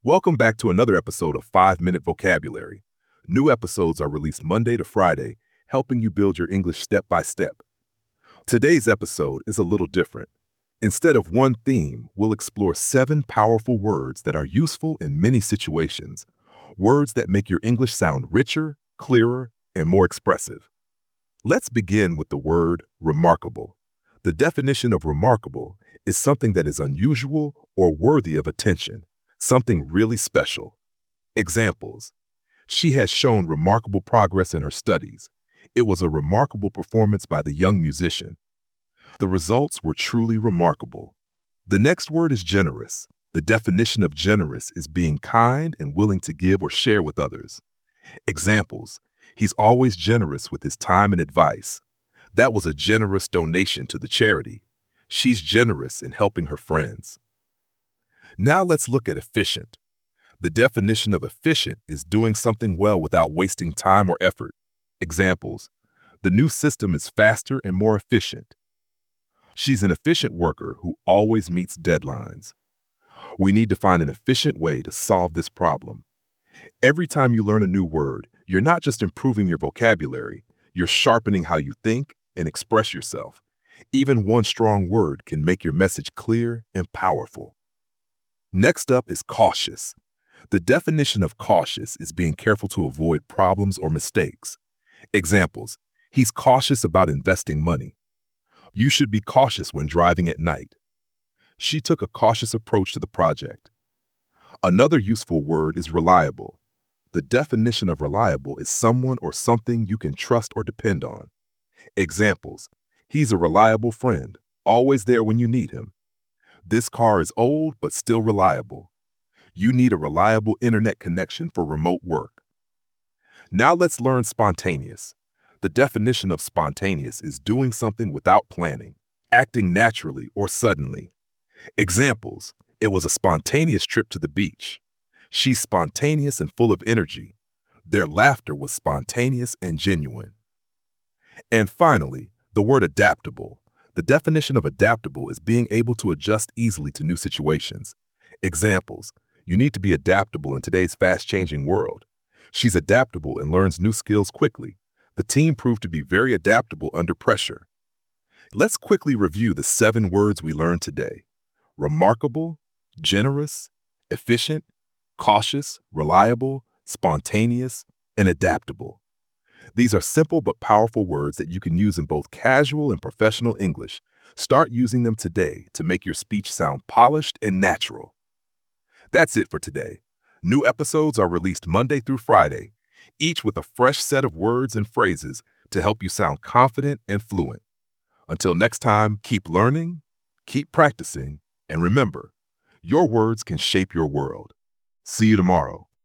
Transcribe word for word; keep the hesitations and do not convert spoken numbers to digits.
Welcome back to another episode of five Minute Vocabulary. New episodes are released Monday to Friday, helping you build your English step by step. Today's episode is a little different. Instead of one theme, we'll explore seven powerful words that are useful in many situations. Words that make your English sound richer, clearer, and more expressive. Let's begin with the word remarkable. The definition of remarkable is something that is unusual or worthy of attention, something really special. Examples: she has shown remarkable progress in her studies. It was a remarkable performance by the young musician. The results were truly remarkable. The next word is generous. The definition of generous is being kind and willing to give or share with others. Examples: he's always generous with his time and advice. That was a generous donation to the charity. She's generous in helping her friends. Now let's look at efficient. The definition of efficient is doing something well without wasting time or effort. Examples: the new system is faster and more efficient. She's an efficient worker who always meets deadlines. We need to find an efficient way to solve this problem. Every time you learn a new word, you're not just improving your vocabulary, you're sharpening how you think and express yourself. Even one strong word can make your message clear and powerful. Next up is cautious. The definition of cautious is being careful to avoid problems or mistakes. Examples: he's cautious about investing money. You should be cautious when driving at night. She took a cautious approach to the project. Another useful word is reliable. The definition of reliable is someone or something you can trust or depend on. Examples: he's a reliable friend, always there when you need him. This car is old but still reliable. You need a reliable internet connection for remote work. Now let's learn spontaneous. The definition of spontaneous is doing something without planning, acting naturally or suddenly. Examples: it was a spontaneous trip to the beach. She's spontaneous and full of energy. Their laughter was spontaneous and genuine. And finally, the word adaptable. The definition of adaptable is being able to adjust easily to new situations. Examples: you need to be adaptable in today's fast-changing world. She's adaptable and learns new skills quickly. The team proved to be very adaptable under pressure. Let's quickly review the seven words we learned today: remarkable, generous, efficient, cautious, reliable, spontaneous, and adaptable. These are simple but powerful words that you can use in both casual and professional English. Start using them today to make your speech sound polished and natural. That's it for today. New episodes are released Monday through Friday, each with a fresh set of words and phrases to help you sound confident and fluent. Until next time, keep learning, keep practicing, and remember, your words can shape your world. See you tomorrow.